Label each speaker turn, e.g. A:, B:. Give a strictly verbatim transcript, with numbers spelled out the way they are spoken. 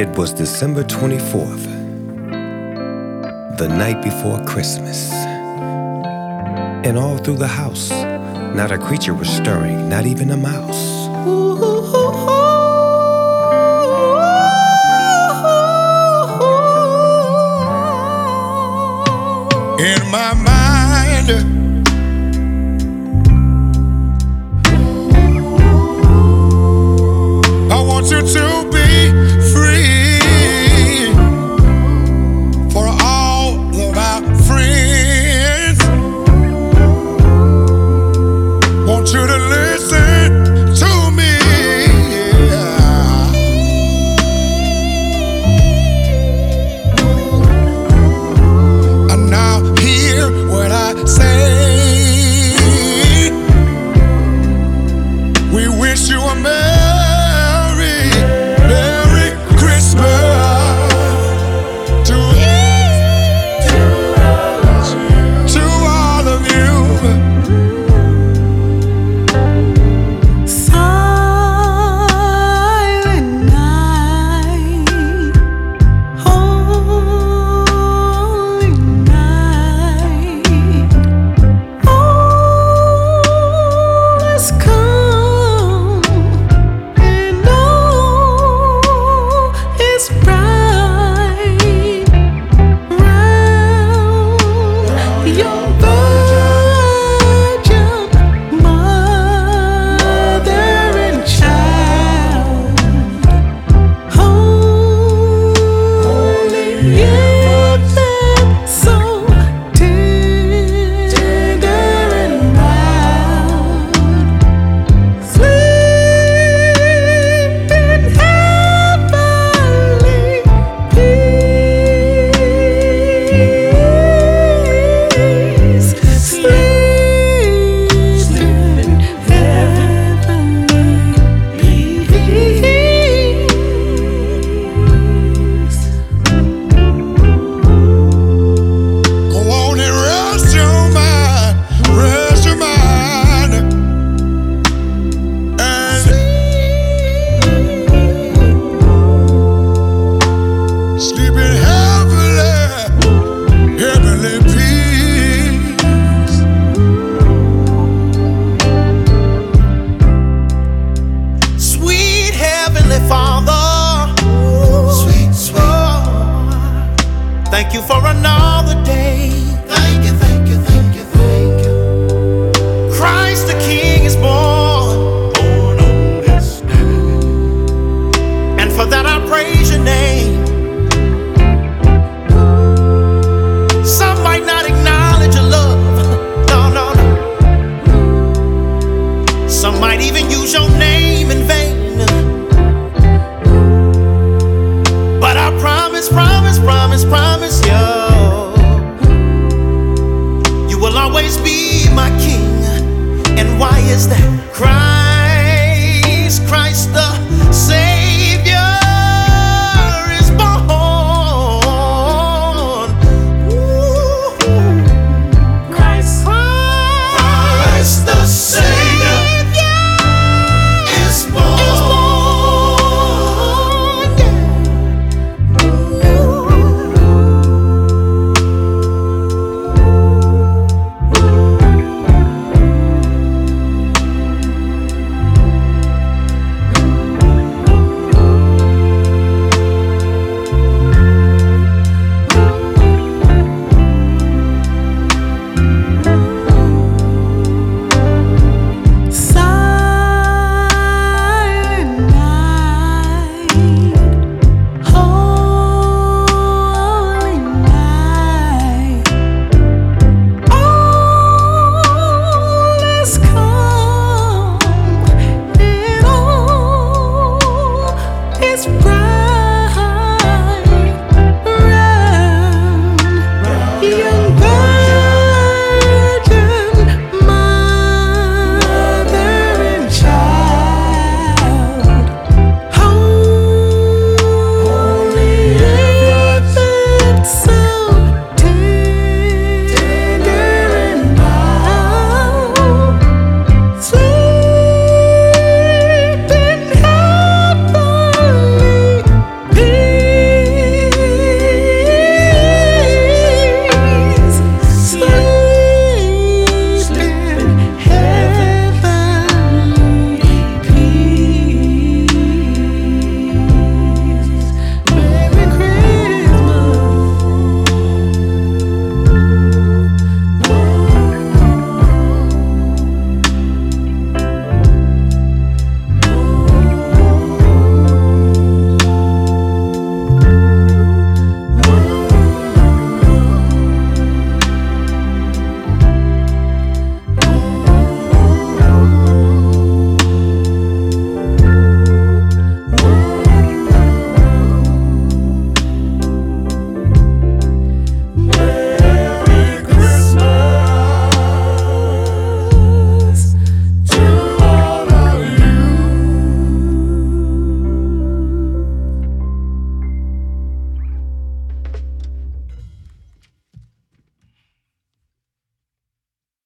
A: It was December twenty-fourth, the night before Christmas. And all through the house, not a creature was stirring, not even a mouse.
B: In my mind, I want you to be free for all of our friends. Want you to listen to me. And now hear what I say. We wish you a merry, merry Christmas to, to all of you.
C: Silent night, holy night, all is calm and all is bright round your virgin mother and child. Holy infant, so tender and mild, sleep in heavenly peace. Sleep in heavenly peace.
B: Go on and rest your mind, rest your mind, and sleep in heavenly, heavenly peace.
D: Sweet Heavenly Father, sweet, sweet, thank you for another day. Thank you, thank you, thank you, thank you. Christ the King is born, born on this day, and for that I praise your name. Some might not acknowledge your love, no, no, no. Some might even use your name and